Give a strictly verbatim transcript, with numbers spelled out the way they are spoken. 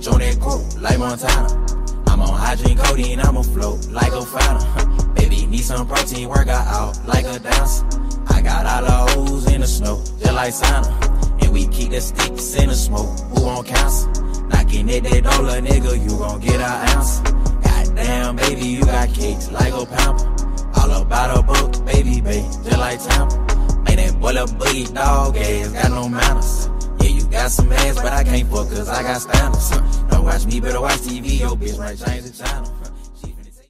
bitch on that court, like Montana. I'm on hygiene codeine, I'ma float like a fountain. Baby, need some protein, work out, out like a dancer. I got all the hoes in the snow, just like Santa. And we keep the sticks in the smoke, who on cancer? Knocking at that dollar, nigga, you gon' get our answer. Goddamn, baby, you got cakes like a pamper. All about a book, baby, babe, just like Tampa. Make that boy a boogie, dog ass, got no manners. Yeah, you got some ass, but I can't fuck cause I got standards. Don't watch me, better watch T V, your bitch might change the channel.